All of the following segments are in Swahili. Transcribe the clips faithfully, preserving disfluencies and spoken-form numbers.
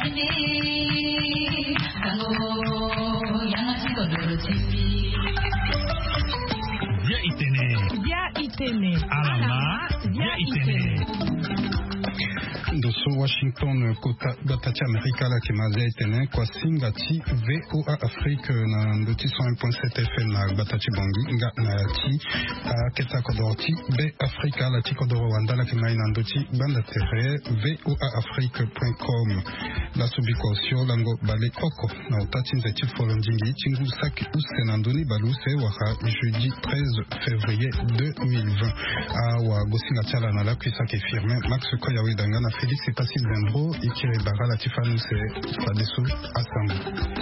Via Itene. Via Itene. Alama. Via Itene. Doso Washington kota batati Amerika la kimaze itene kwa singa ti V O A Afrique na ndoti cent un point sept F M na batati bongi nga na ti a keta kodorti B Africa la ti kodoro wanda la kimai na ndoti banda tere V O A Afrique point com la subikosio lango bale oko na utati nzeti folonjingi chingu saki use na ndoni baluse waka jeudi treize février deux mille vingt a wa gosinga chala na la kuisake firme Max Koyawe danga na Félix et Passil Zembro, Ikire Bara Latifanu, c'est Fadeso Asango.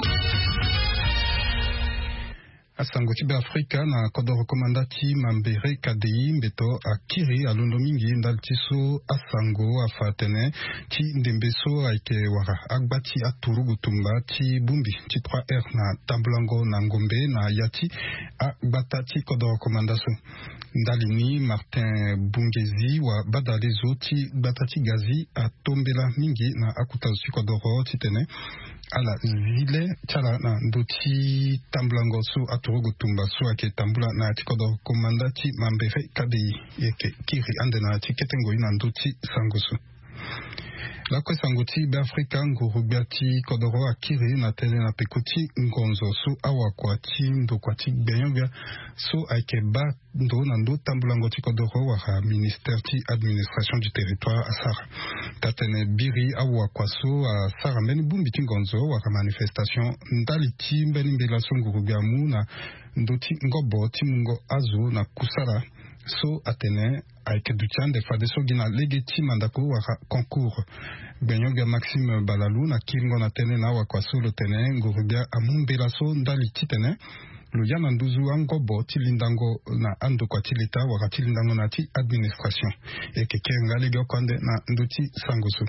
Asango Tibe Afrika na kodoro komandati Mambere K D I mbeto akiri alondo mingi ndaltiso Asango afatene ti ndembeso aike wara agbati aturu gutumba ti bumbi ti trois R na Tambulango na Ngombe na Yati agbata ti kodoro komandaso ndalini Martin Bungezi wa badalezo ti batati gazi atombela mingi na akutazo ti kodoro titene ala zile chala na ndoti Tambulango so aturu tumba so ake tambula na tikodo komandati Mambere K D I yeke kiri ande na tiketengo ina ndoti sangosu la kwe sangoti be Afrika ngurubiati kodoro akiri na tele na pekoti ngonzo so awakwati ndokwati benyobia so ake ba ndo na ndo Tambulango ti kodoro waka ministère ti administration du territoire asara tatene biri awakwaso asara mbeni bumbi ti ngonzo waka manifestation ndali ti mbeni mbela so ngurubiamu na ndoti ngobo ti mungo azo na kusara so atene aike duchande fadeso gina legeti mandako waka concours benyoga Maxime Balalu na kingo na tene na wakwaso lo tene ngurubia amumbela so ndali titene Luyana nduzu angobo tilindango na ando kwa tilita waka tilindango na ti administration eke kenga legyo konde na nduti sangosu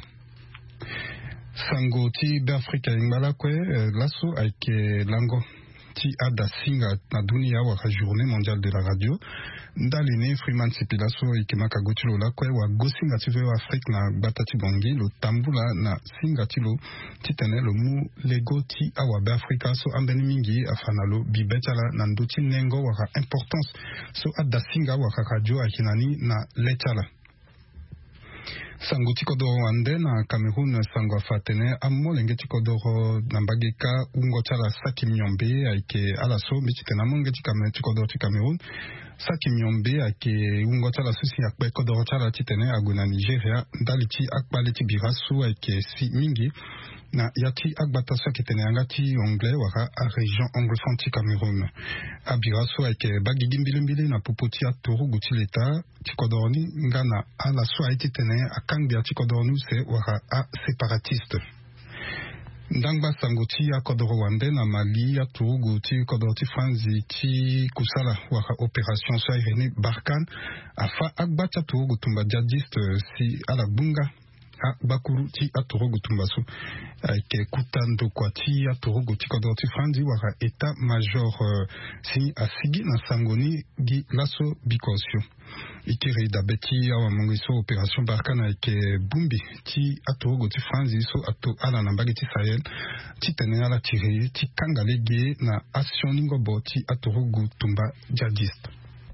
sango ti be Afrika ingala kwe laso aike lango ti ada singa na dunia waka journée mondiale de la radio ndaline Freeman Sipilaso ikimaka gotilo la kwe wa gosinga ti veo Afrique na batati bongi lo tambula na singa tilo titene lo mu lego ti awa be Afrika so ambeni mingi afanalo bibetala na ndoti nengo waka importance so ada singa waka radio akinani na lechala sango tikodoro wande na Cameroun sango afatene amo lenge tikodoro na mbageka ungo chala saki myombe aike alaso michite na monge tikame tikodoro ti Cameroun saki myombe aike ungo chala susi akpe kodoro chala titene aguna Nigeria ndali ti akpale ti birasu aike si mingi na yati agbata so kitene yanga ti anglais waka a région anglophone ti Cameroun abiraso aike bagigi mbilimbili na popoti atoro guti leta tikodoroni ngana ala so aiti tene akangbi tikodoronu se waka a séparatiste ndangba sangoti ya kodoro wande na Mali ya turugu ti kodoro ti franzi ti kusala waka opération so irene Barkan afa agbata turugu tumba jihadiste si ala bunga a bakuru ti atorogo tumbaso ke kutando kwa ti atorogo ti kodoro ti franzi waka état major uh, si asigi na sangoni gi laso bikosio ikiri dabeti awa mongiso opération Barkana ke bumbi ti atorogo ti franzi so ato ala na mbagi ti Sahel ti tene ala tiri ti kangalege na action ningobo ti atorogo tumba jihadiste.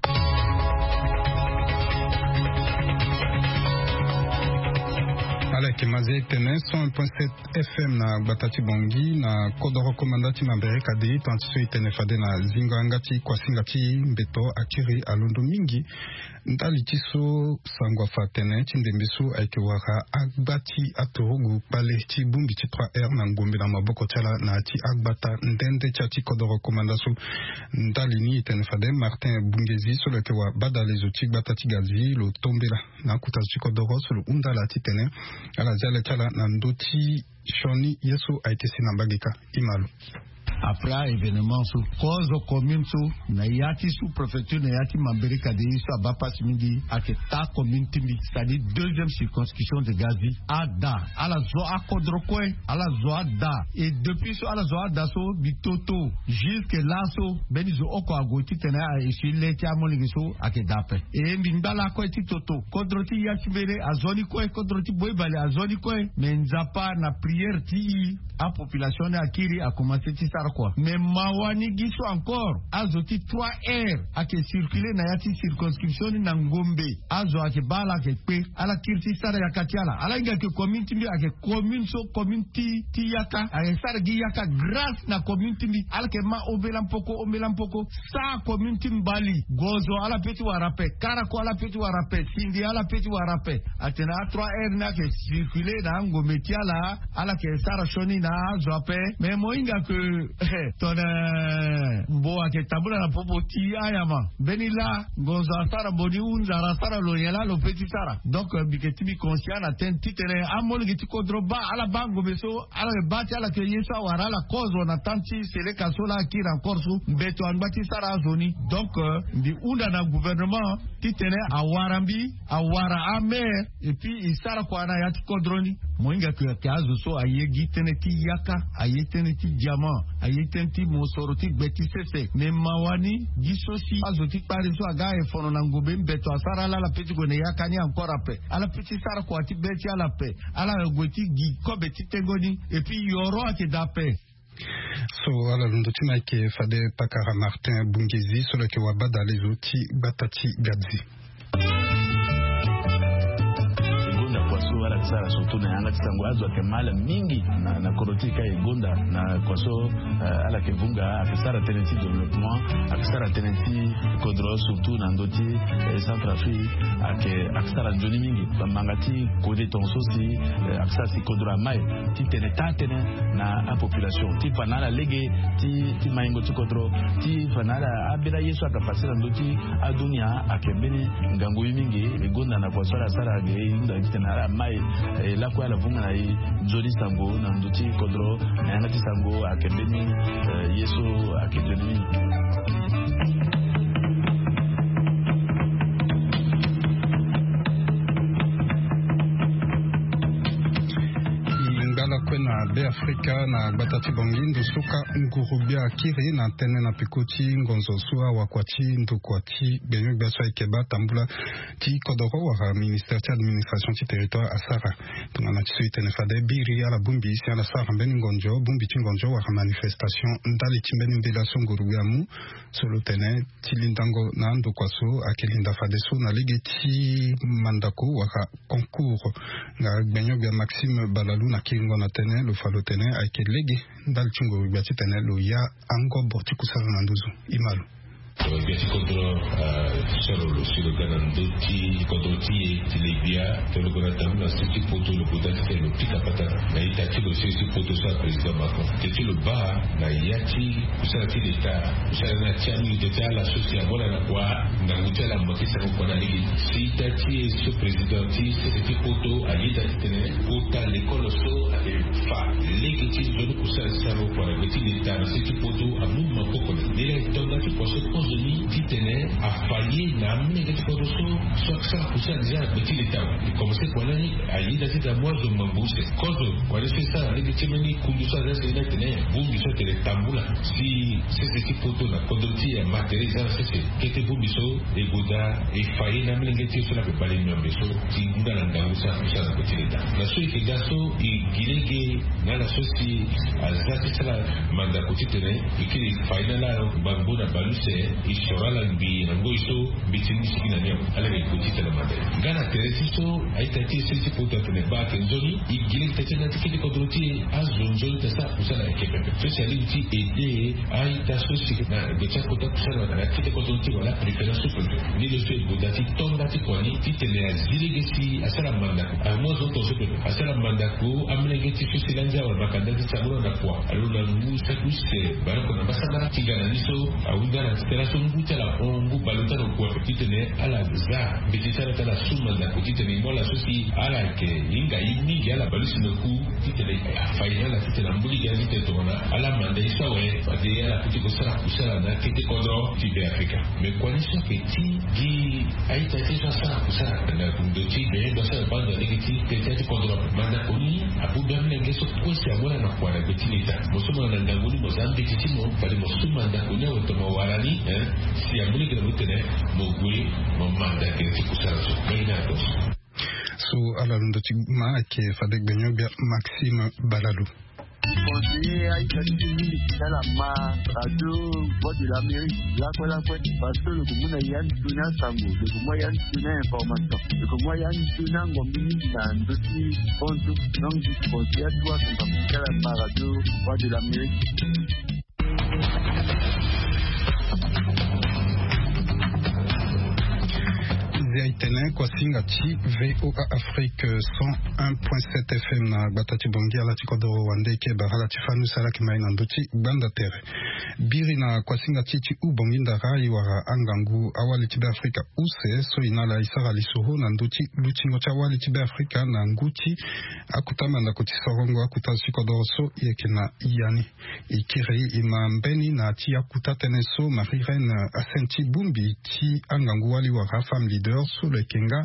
Aleke maze tene cent un point sept F M na batati bongi na kodoro komandati Mambere K D I tantiso itene fade na zingo angati kwa singati mbeto akiri alondo mingi ndali tiso sangwa fatene tindembiso aike waka agbati atorogu pale ti bumbi ti trois R na Ngombe na maboko chala na ti agbata ndende chati kodoro komandaso ndali ni itene fade Martin Bungezi so leke wa badalezo ti batati gazi lo tombela na kutazo ti kodoro so lo undala ti tene ala zale chala na ndoti shoni yeso aite sinambagika imalu après événement sous cause commune sous na yati sous préfecture na yati Mambere Kadei sous Abapa Simidi à que ta commune timbi c'est-à-dire deuxième circonscription de Gazi Ada à la Zoa Kodrokwe à la Zoa Da et depuis ce à la Zoa Da so bitoto jusque là so benizo oko agoti tena ici leti amoligiso à que dape et mbala ko ti toto Kodroti yati bere azoni ko Kodroti boybale azoni ko menzapa na prière ti a population de Akiri a commencé ti sar quoi mais mawani giso encore azoti trois heures à que circuler na yati circonscription na Ngombe azo ake bala ke pe ala kirti sara ya katiala ala inga ke community bi ake commune so community ti yaka ake sara gi yaka grâce na community bi ala ke ma obelam poko obelam poko sa community mbali gozo ala peti warape karako ala peti warape sindi ala peti warape atena trois heures na ke circuler na Ngombe tiala ala ke sara shoni na azo ape mais mo inga ke tona mbo ake tabula na popo ti ayama benila gozo sara bodi unza sara lo yela lo petit sara donc biketi bi conscient na ten titene amol giti kodroba ala bango beso ala bati ala ke yesa wara la cause on attenti c'est le kasola qui encore sou beto an bati sara zoni donc di unda na gouvernement titene awarambi awara amer et puis isara kwa na yati kodroni moinga ke kazo so ayegi tene ti yaka ayetene ti diamant ayetene ti mosoro ti beti sese ne mawani gisosi azoti pare so aga e fono na ngobe beto asara la la petit gone yakani encore après ala petit sara kwa ti beti ala pe ala goti gi ko beti tengoni et puis yoro ate dape so ala lundo tina ke fade pakara Martin Bungezi solo ke wabada les outils batati gadzi wala sara surtout na yanga tisango azo ke mala mingi na na korotika igonda na kwaso uh, ala ke vunga akisara tenenti développement akisara tenenti kodro surtout na ndoti eh, Centrafrique ake akisara njoni mingi mangati kode tonso si eh, akisara si kodro mai ti tene tatene na a population ti fanala lege ti ti maingo ti kodro ti fanala abira yesu akapasira ndoti adunia akembeni ngangu mingi igonda na kwaso la sara ge inda kitena mai e la kwa la vunga na joli sango na nduti kodro na ngati sango akembeni yesu akejeni na be Afrika na batati bongindo suka ngurubia kiri na tene na pikoti ngonzo suwa wakwati ndokwati benyo biaso ikeba tambula ti kodoro wa ministère de administration ti territoire asara tuna tsu tene fade biri ala bumbi si ala sara ben ngonjo bumbi ti ngonjo wa manifestation ndali timbeni mbela ngurubia mu solo tene ti lindango na ndokwaso akelinda fade so na ligeti mandako wa concours nga benyo bia Maxime Balalu na kingo na tene lo falo tene ayke legi dal chungo biati tene lo ya ango borti kusala nanduzu imalu biati kontro solo lo silo ganandoti kodoti tilebia tolo gona tamna siti poto lo kodati lo pika pata na itati lo siti poto sa president Macron teti lo ba na yati kusala tileta kusala na tiami de la société bona na kwa na mutala makisa ko na ligi si tati so president ti siti poto ayida tene ota l'école so ale fa ligi ti zo kusala sa ko kwa beti leta siti poto amu mapoko ne tonga ti poso ni titene a failli na mine que todo so so ça poussa déjà petit l'état et comme c'est quoi là ayi da tita moi de mambuse kozo quoi c'est ça les petits meni kundusa da c'est là tene bumbi so tele tambula si c'est ce photo na kodoti ya matériel ça c'est que te bumbi so et goda et failli na mine que so la que parler non mais so ti ngunda na ngausa ça na petit l'état la so que gaso et gilege na la so si azati sala manda petit tene et qui failli là bambo na baluse ishawala bi nango iso bitini sikina nyo ala ke kutita na made gana teresiso aitati sisi poto tene ba tenzoni igile tetena tikiti kodroti azonzo tesa kusala ekepepe speciality ede aita sosi na becha kota kusala na tikiti kodroti wala préférence pour ni le fait bodati tonga tikoni titene azile gesi asala mandako amo zonto sope asala mandako amene geti sosi lanja la bakanda de sabura da kwa alo na ngu sa kuste bana ko na basanga tiga na niso awuga na tera so ngu tala ongu balota no kwa kitene ala za bititara tala suma da kitene mola sosi ala ke inga yimi ya la balusi no ku kitene faina la kitene mbuli ya zite tona ala manda iso we fade ya la kitiko sara kusara na kitiko do tibe Afrika me kwa niso ke ti di aita tesa sara kusara na kundo ti be do sara banda negati ke ti kodro manda koni abu dan nenge so ko si amora na kwa na betinita musuma na nganguli Mozambique ti mo pale musuma nda koni o to mawarani eh si amuli ke butene mo gwe mo manda ke ti kusara so meina do so ala ndo ti ma ke fadek benyo bia Maxime Balalou conseiller à Italie, c'est la ma radio voix de l'Amérique, là quoi là quoi, parce que le commun a yann tuna sango, le moyen tuna information, le moyen tuna ngomini dans dossier compte, donc je conseille à toi qu'on va faire la radio voix de l'Amérique. Zaitene kwa singa chi V O A Afrique cent un point sept F M na batati bongi ala tikodoro wande ke bahala tifanu sala ki maina ndochi banda tere biri na kwa singa chi chi u bongi ndara iwara angangu awali tibe Afrika use so inala isara lisoho na ndochi luchingo cha awali tibe Afrika na nguchi akutama na kuti sorongo akuta tikodoro so yekina yani ikiri imambeni na ti akuta teneso Marie-Reine Asenti Bumbi ti angangu wali wara femme leader sous le Kenga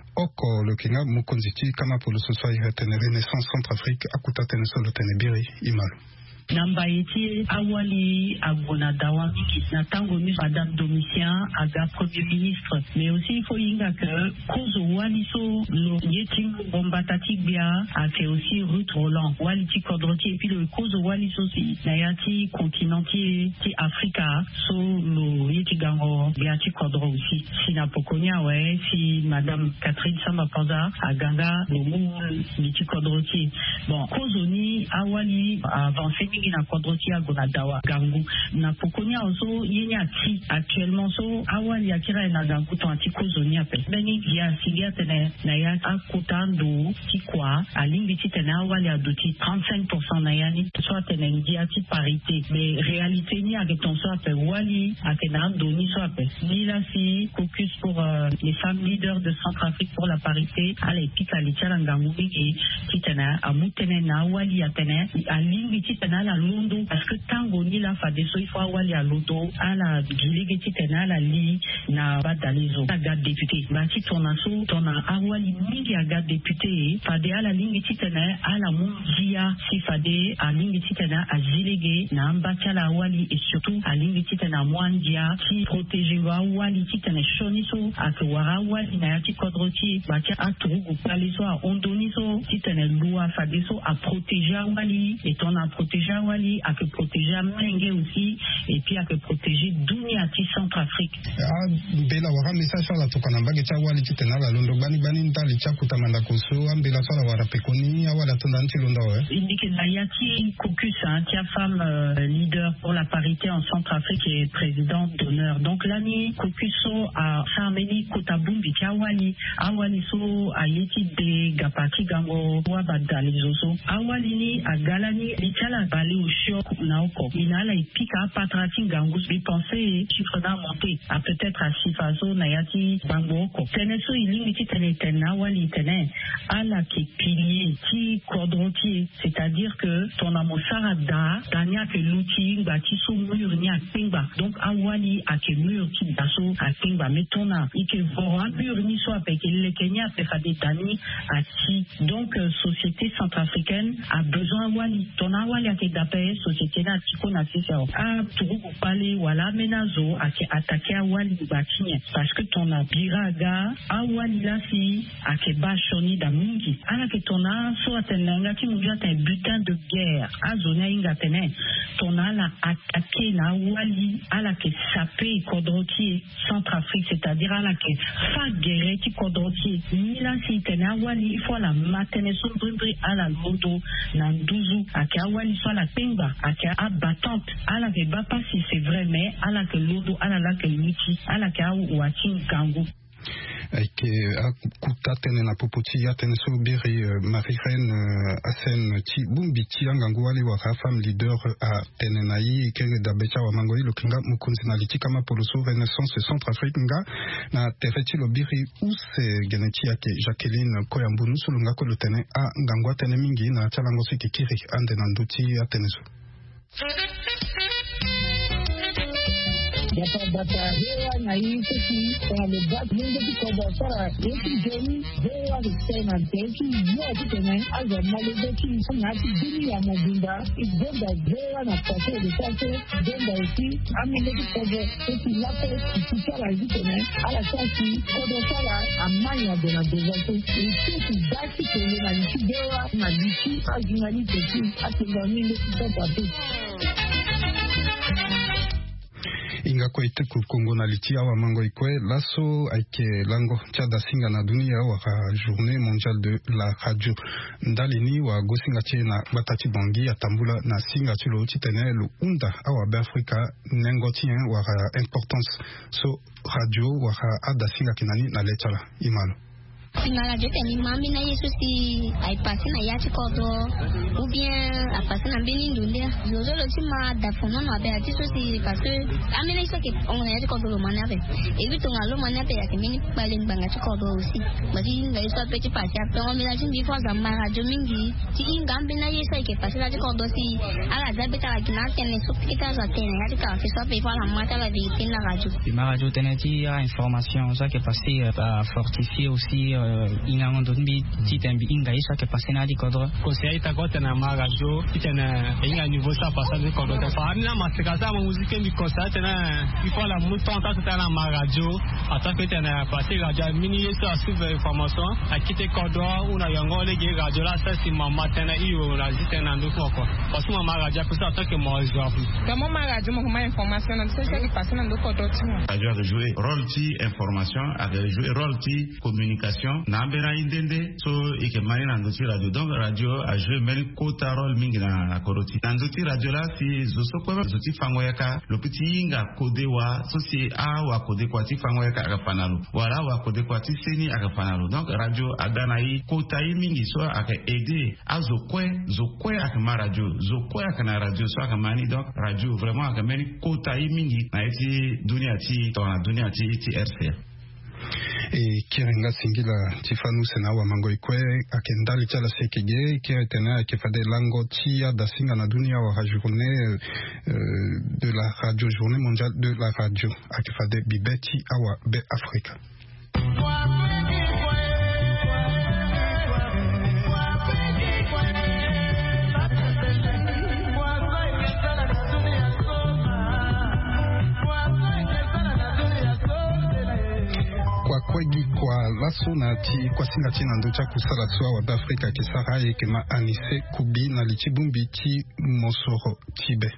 oko le Kenga mukonziti kama polo soswa iretene Renaissance Centrafrique akuta teneso le tenebiri imalu namba eti awali agona dawa na tango mi madame Domitien aga premier ministre mais aussi il faut inga que kozo wali so lo yeting bombatati bia a fait aussi Ruth Roland wali ti kodroti et puis le kozo wali so si na yati continentier ti Africa so lo yeti gango bia ti kodro aussi si na pokonya ouais si madame Catherine Samba Panza aganga lo mu ti kodroti bon kozo ni awali avancé na kodroti agona dawa gangu na pokonya oso yenya ti actuellement so awali akira na gangu to antikozo ni apel beni ya sigia tene na ya akutando ti kwa alingi ti tene awali aduti trente-cinq pour cent na yani soit tene ndia ti parité mais réalité ni ageton so apel wali akena doni so apel ni la si caucus pour euh, les femmes leaders de Centrafrique pour la parité ala epika litia gangu bigi ti tene amutene na awali atene alingi ti tene la londo parce que tango ni la fa deso il faut awali a lodo ala gilege ti tena la li na badalizo aga député ba ti tona so tona awali mingi aga député fa de ala lingi ti tena ala mungia si fa de a lingi ti tena a gilege na ambata la awali et surtout a lingi ti tena mwandia ti protéger wa awali ti tena shoni so a to wara awali na ti kodroti ba ti a tugu paliso a ondoni so ti tena loi fa deso a protéger awali et tona protéger awali à que protéger Menge aussi et puis à que protéger Dunia ti Centrafrique. Ah, bela wara message sur la tokana mbage cha wali tena la londo bani bani ndali cha kutamanda koso ambela sala wara pekoni awala tondanti londo ouais. Indique la yati caucus hein, tia femme euh, leader pour la parité en Centrafrique et présidente d'honneur. Donc l'année caucus so à Sarmeni Kotabumbi tia wali awali so a yeti de gapati gango wa badali zoso awali ni a galani litala bali au naoko inala ipika patrati gangus bi penser chiffre d'affaires monté à peut-être à sifazo nayati bangoko teneso ilingi ti tene tena wali tene ala ki pilier ti kodroti c'est-à-dire que ton amosara da dania que l'outil bati sous mur ni a pingba donc awali a que mur ti daso a pingba metona ike vora mur ni so avec le Kenya pe fade dani a ti donc euh, société centrafricaine a besoin wali ton awali a que d'appel société na tiko na sisa a turugu pale wala menazo a ke attaquer awali batinye parce que ton a biraga awali la si a ke bashoni da mingi ala ke ton a so atenanga ki munga ta butin de guerre a zona inga tene ton a la attaquer na awali ala ke sapé kodroti Centrafrique c'est-à-dire ala ke fa guerre ti kodroti ni la si tene awali il faut la matene so brindri ala lodo na nduzu a ke awali so la pengba a ke abattante ala ke ba pas si c'est vrai mais ala ke lodo ala la ke luti ala ke ou atin gango. ke akuta tene na popoti ya tene so biri Marie-Reine Asen ti bumbi ti angangu wale wa femme leader a tene na yi ke da becha wa mangoi lokinga mukunzi na litika ma poloso Renaissance Centrafrique nga na tereti lo biri use geneti yake Jacqueline Koyambunu sulunga ko lutene a ngangwa tene mingi na chalango siki kiri ande na nduti ya tene so Data data hewa na hii kiki kwa lebat mungo tiko basara yeki jeni hewa kusema teki yote tena aza malebeki ngati dini ya mabunda igenda hewa na pate de pate genda uti amene tiko teki lape kisara zitene ala sasi kodo sala amanya de na dezato teki dati kwenye na nchidewa na diki ajinali teki atenga mingo tiko pate inga kwa ite kukongo na litia wa mango ikwe laso aike lango chada singa na dunia wa journée mondiale de la radio ndalini wa gosinga che na batati bongi ya tambula na singa chulo chitene lu unda awa be Afrika nengo tien wa importance so radio wa ada singa kinani na lechala imalo singa radio teni mami na yesu si ai pasi na yati kodo ou bien a pasi na bini ndunde zozo lo si ma da fono na be ati so si parce que amina iso ke on na yati kodo lo mana be e bi to ngalo mana be ya ke mini palen banga ti kodo aussi basi nga iso pe ti pasi a to mi la tin bi fo za ma radio mingi ti inga mbina yesu ke pasi la ti kodo si ala za be ta la kina tene so pika za tene yati ka fi so pe fo la mata la di tin na radio ma radio tene ti a information ça qui est passé à fortifier aussi inga ngondo mbi titembi inga isa ke pasena di kodro ko se ita ko tena ma radio itena inga niveau ça passe de kodro fa na ma se kaza ma musique ndi ko sa tena il faut la mouton ta tena ma radio ata ke tena passer radio mini ça suivre information a quitter kodro una yango le ge radio la ça si mama tena iyo la zitena ndo ko ko parce que ma radio pour ça ata ke mo exemple comment ma radio mo ma information na ça qui passe na ndo kodro tu radio de jouer rôle ti information a de jouer rôle ti communication na bera indende so ike mani na nduti radio donc radio a joué meni kota role mingi na koroti na nduti radio la si zoso kwa nduti fango yaka lopiti inga kode wa so si a wa kode kwa ti fango yaka akafanalo wala wa kode kwa ti seni akafanalo donc radio agana yi kota yi mingi so aka aider a zokwe zokwe akama radio zokwe akana radio so akamani donc radio vraiment akameni kota yi mingi na iti dunia ti tona dunia ti ti R C A e kirenga singila tifanu sena wa mango ikwe akendali chala sekege ke tena akifade lango tia da singa na dunia wa journée euh, de la radio journée mondiale de la radio akifade bibeti awa be Afrika kwegi kwa laso na ti kwa singa ti na ndocha kusala soa wa Afrika kisara yeke ma anise kubi na lichibumbi ti mosoro tibe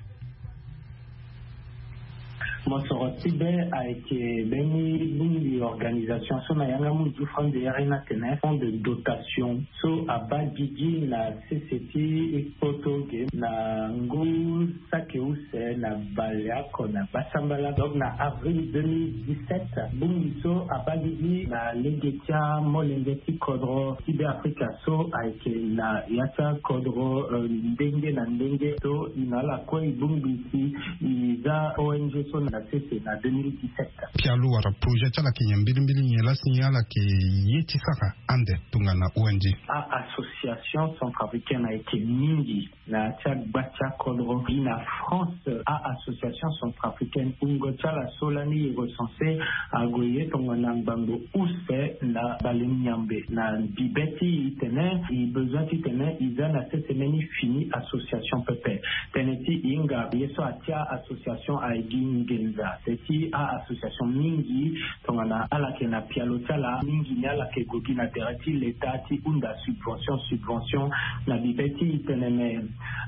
Mosoro Tibe a été béni d'une organisation so na yanga mu du fond de yarina tene fond de dotation so abadiji na C C T Potoge na ngu sakeuse na baliako na basambala donc na avril deux mille dix-sept bungi so abadiji na legetia molengeti kodro Tibe Africa so a été na yata kodro ndenge na ndenge so inala kwa bungi si iza O N G so na C C na deux mille dix-sept. Pialu wara projet la ki mbili mbili nyela signala ki yeti saka ande tunga na O N G. A association centrafricaine a été mingi na tchak bacha kodro na France a association centrafricaine ungo chala solani recensé a goye tonga na bango use na balemiambe na bibeti itene i besoin itene iza na cette semaine fini association pepe teneti inga yeso atia association a igi Seti a association mingi tongana ala ke na pialotala mingi ni ala ke gogi na derati l'etat ti unda subvention subvention na bibeti tenene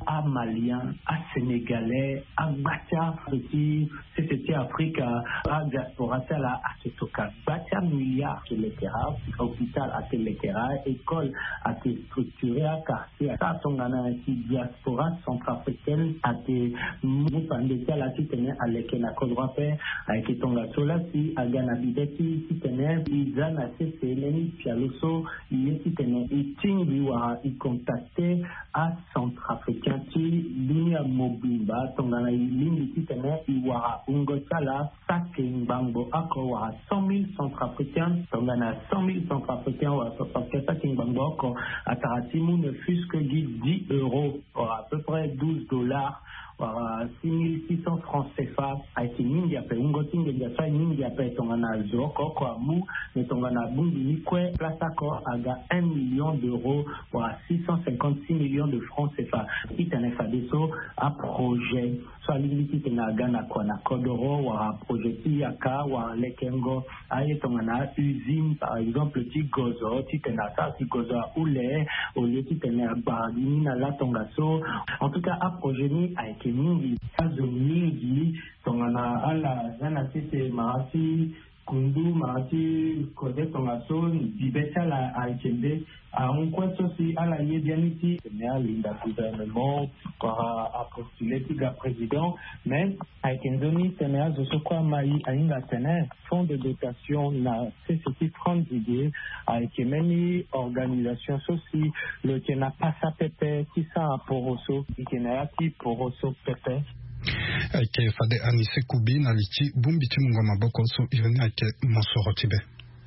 à Malien, à Sénégalais, à Batia, petit, c'était Afrique, à diaspora, à Ketoka. Batia milliards de l'éclairage, hôpital à l'éclairage, école à te structurer, à quartier, à ton diaspora centrafricaine, à te moupandé, à la titane, à l'éclairage, à Kodroapé, à Ketonga Solasi, à Ganabideti, titane, Izan, à Cécéline, Pialoso, il titane, et Tingiwa, il contacté à Centrafricain, qui, Linia Mobimba, Tongana, Lini, titane, Iwara, Ungotala, Saking, Bango, Ako, à cent mille Centrafricains, Tongana, cent mille Centrafricains, parce que Saking, Bango, à Taratimu, ne fût-ce que dix euros, à peu près douze dollars. six mille six cents francs C F A aiki mingi ape ungoti nge fa mingi ape tongana zoko kwa mu ne tongana bungi nikwe place ko aga un million d'euros ou six cent cinquante-six millions de francs C F A itane fadeso a projet soit limiti tena gana kwa na kodoro wa projet yaka wa lekengo aye tongana usine par exemple ti gozo ti tena sa ti gozo ule au lieu ti tena bagini na la tongaso en tout cas a projet ni aiki mingi azo mingi tongana ala zana tete marasi kundu marasi kode tongaso bibesa la aikende a un kweto si ala yebianiti mais linda gouvernement para a postuler tiga président mais aikendoni tena zo sokwa mai ainga tena fonds de dotation na C C T trente idées avec many organisations aussi le tena passa pepe qui ça poroso ikena ti poroso pepe ake fade anise kubi na lichi bumbi chimunga maboko so irene ake mosoro tibe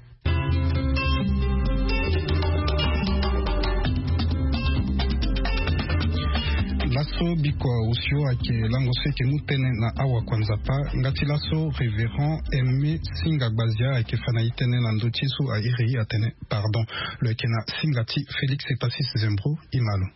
laso biko usio ake lango seke mutene na awa kwanza pa ngati laso révérend Aimé Singa Gbazia ake fana itene na ndotisu a iri atene pardon le kena Singati Félix Epassis Zembro imalo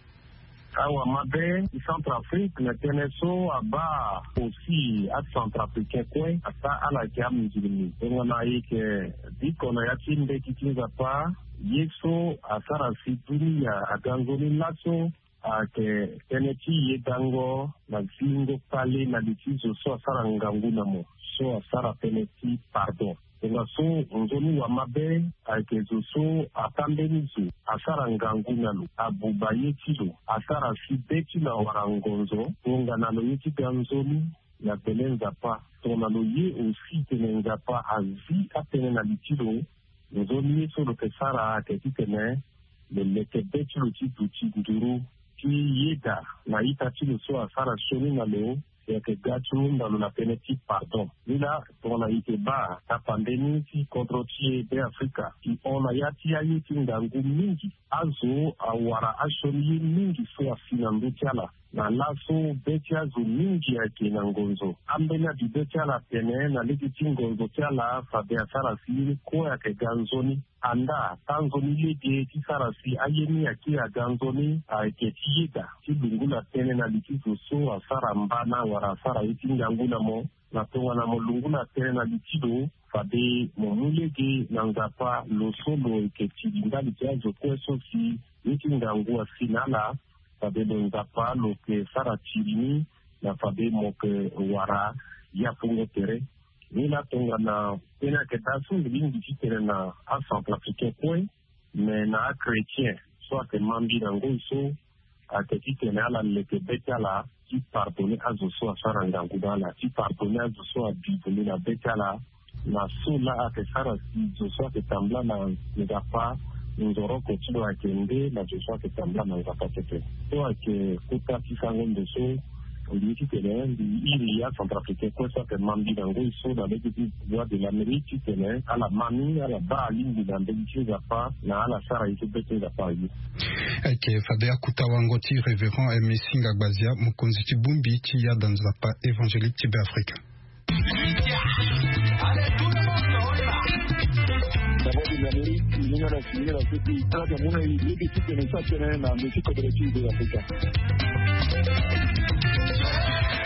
awa mabe Centrafrique na teneso aba aussi à Centrafrique kwe ata ala jamu jilimi ngona yake biko na yachinde kitinza pa yeso asara situni ya agangoni laso ake teneti yedango na zingo pale na litizo so asara nganguna mo so asara teneti pardon nga so nzoni wa mabe ake zoso atambenizo asara nganguna lo abuba yetilo asara sibeti na warangonzo nga nalo yeti ganzoni na telenza pa tona lo ye aussi tenenza pa azi atene na litilo nzoni yeso lo kesara ake titene le lekebeti lo tiduti nduru ki yeda na itachilo so asara shoni na leo yake gachu ndalo na peneti pardon nila tona ite ba ta pandemi ki kontrotie de Afrika ki ona yati ya yiti ngangu mingi azo awara ashoni mingi so afina ndutiala na laso betia zo mingi yake na ngonzo ambena di betia la pene na legiti ngonzo tiala fa be asara sili ko yake ganzoni anda tanzoni lege ti sarasi ayeni yake ya ganzoni ake tiyeda ti lungula pene na litizo so asara mbana wara asara yiti nganguna mo na tonga na molungula pene na litido fabe momulege na ngapa losolo ike tilinga litiazo kweso si yiti ngangua sinala fabe lo ngapa lo ke sara tirini na fabe moke wara ya pungo tere nila tonga na pena ke tasu lingi titere na a Centrafricain kwe me na a chrétien so ake mambi na ngoiso ake titere ala leke betala ti pardonne azo so asara ngangudala ti pardonne azo so abidole na betala na so la ake sara si zo so ake tambla na ngapa nzoroko tilo ake nde na zo so ake tambla na ngapa tete so ake kuta tisango ndeso L'unité tene di Iria Centrafricain questo che mandi da ngoi so da legi di voix de l'Amérique tene ala mani ala ba lingi da ndeci da pa na ala sara ite bete da pa yi eke fadea kutawangoti révérend Aimé Singa Gbazia mukonzi tibumbi ti ya dans la pa évangélique tibe Afrique. D'abord de l'Amérique, il y a la filière à ce qui tra da mona i legi ti tene sa tene na Mexico de l'Afrique.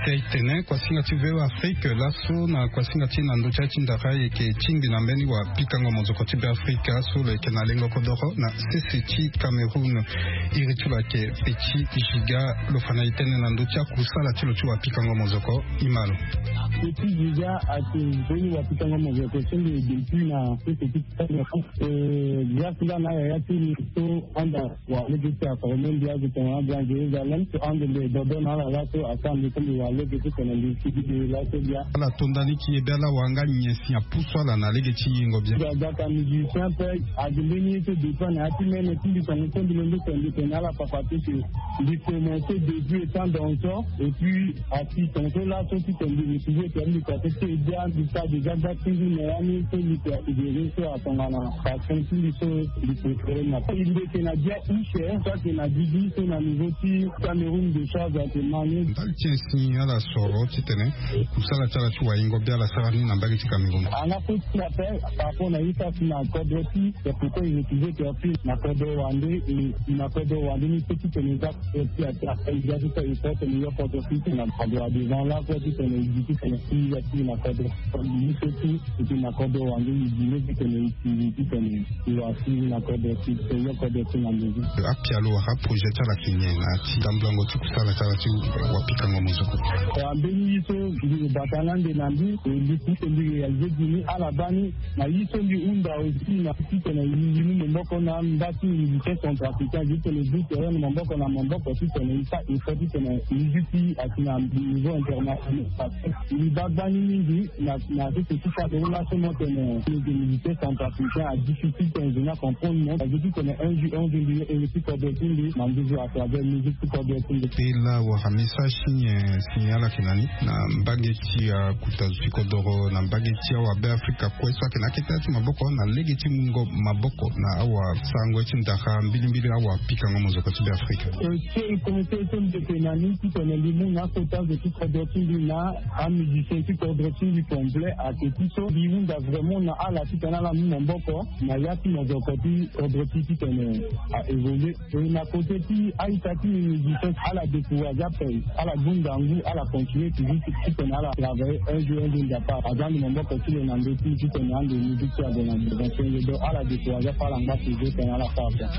Tene kwa singa tivewa Afrika laso na kwa singa tina ndocha chindara yeke chingi na mbeni wa pikango mozoko tibe Afrika so le kenalengo kodoro na C C T Cameroun iritula ke pechi jiga lo fana itene na ndocha kusala tilo chwa pikango mozoko imalo pechi jiga ati beni wa pikango mozoko sende depuis na C C T Cameroun eh grâce na ya tini so anda wa legisi a Cameroun dia zitana bia Jerusalem to ande le dodo na la so asande kuli wa legisi kana lisidi de la so bia ala tondani ki ebela wanga nyesi ya puswa la na legisi yingo bia data musicien pe adimeni to dépend na ati mene tindi kana tindi ndo tindi kana la papa tiki di commencer début étant dans ça et puis à ti tonto la so ti tindi ni tuwe tindi ka te dia di sa de gaba tindi na yani to ni te de so atongana ka tindi so di préféré na pa inde ke na dia iche ça ke na didi so na niveau ti Cameroun de choses à te manier dal tiensi ala soro ti tene kusala chala chwa ingo bia la sarani na mbagi ti Cameroun ana ko ti appel par rapport na ita na kodoti c'est pourquoi il utilisait que puis na kodo wande et na kodo wande ni petit que nous a fait à il y a tout ça il faut que nous y porte na kodo devant là quoi tu connais dit que il y a plus na kodo ni petit et puis na kodo wande il dit que nous utilise connais il va sur na kodo qui c'est le kodo qui na maison apialo ha projet la kinye na ti damblango ti kusala chala ti wapikango mozoko ambeni so di batalande nambi et dit que lui réaliser dini à la bani na yiso ndi unda aussi na petit na yini mboko na mbati ni centrafricain dit que le but est na mboko na mboko tout na ça il faut dire que na yiti à niveau international il va bani mingi na na tout ce ça de la semaine que les militaires centrafricains a difficulté à comprendre non ça dit que un jour un jour et puis pour des pays na ndizo à travers musique pour des pays la wa hamisa shinye sinyala kinani na mbageti ya kutazu kodoro na mbageti ya wa be Afrika kwa so kena kitati maboko na legiti mungo maboko na awa sango chindaka mbili mbili awa pikango mozoko tibe Afrika c'est comme c'est de penani qui connaît le monde à côté de tout kodoro na a musicien qui kodoro complet à tout ça biunda vraiment na ala tikana la maboko na yati mozoko ti kodoro ti connaît a évolué et na côté ti aitati musicien ala découvrir après ala bundangu ala continuer toujours qui connaît ala travailler un jour un jour d'apart avant le maboko ti na ndoti qui connaît de musique à de la donc ala décourager par l'anglais qui connaît ala faire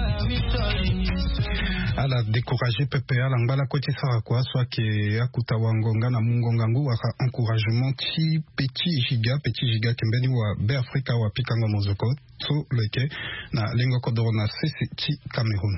ala décourager pepe ala ngala côté ça quoi soit que akuta wangonga na mungonga ngu wa encouragement ti petit giga petit giga kembeni wa be Afrika wa pikango mozoko so leke na lengo kodoro na C C T Cameroun.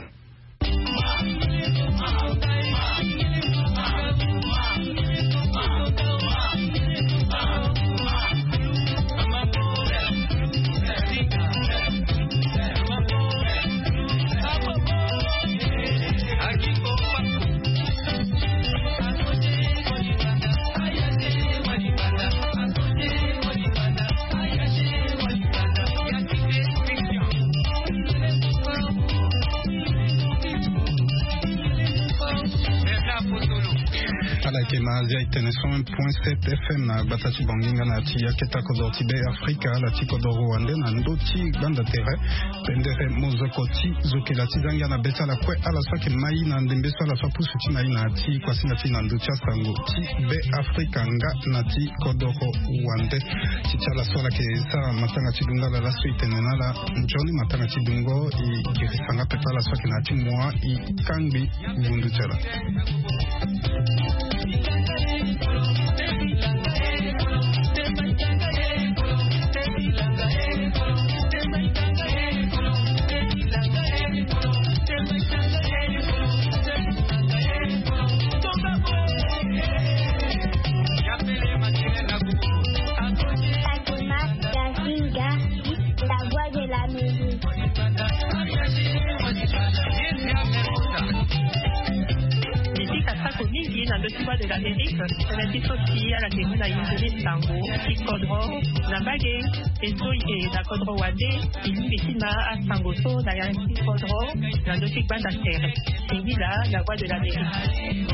Ke maazia itene cent un point sept F M na batatu banginga na tia keta kodoro tibe Afrika la ti kodoro wande na ndoti banda tere pendere mozoko ti zokela ti zanga na beta la kwe ala soke mai na ndembe so la fapusu ti mai na ti kwa singa ti na ndoti sango ti be Afrika nga na ti kodoro wande ti chala so la ke sa matanga ti dunga la la so itene na la njoni matanga ti dungo i kirisanga pepa la soke na ti mwa i kangbi vundu chala de l'Amérique, c'est la Tisoki, la Kemuna Yindele Tango, Kikodro, Nambage, Ezo et la Kodro Wade, Ilumesima, Asangoso, la Yanki Kodro, la Dotik Bandaster. C'est là la voix de l'Amérique.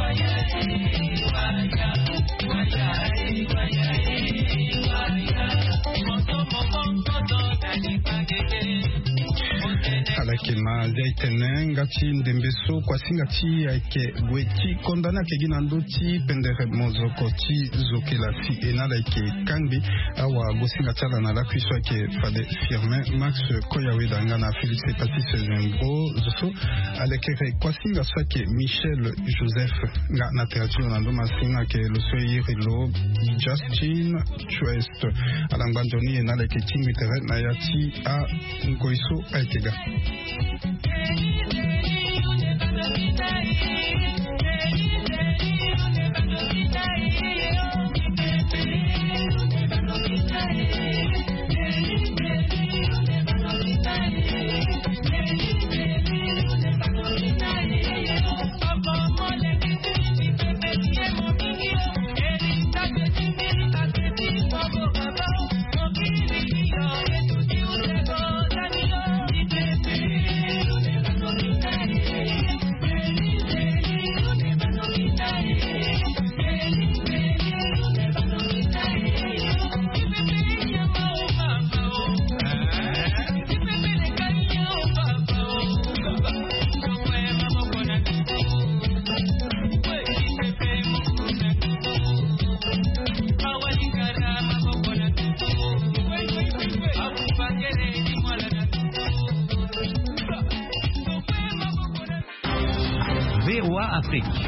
alakema zaitene ngati ndembeso kwasingati aike gweti kondana kegina ndoti pendere mozoko ti zokela si enala ike kanbi awa gosinga tala na la kuiso ake fade firme Max Koyawe danga na Félix Patrice Zembro zoso alekere kwasinga swake Michel Joseph nga na teatro na ndo masinga ke lo soyirilo Justin Chwest alangbanjoni enala ike kingi tere na yati a ngoiso aikega. V O A Afrique.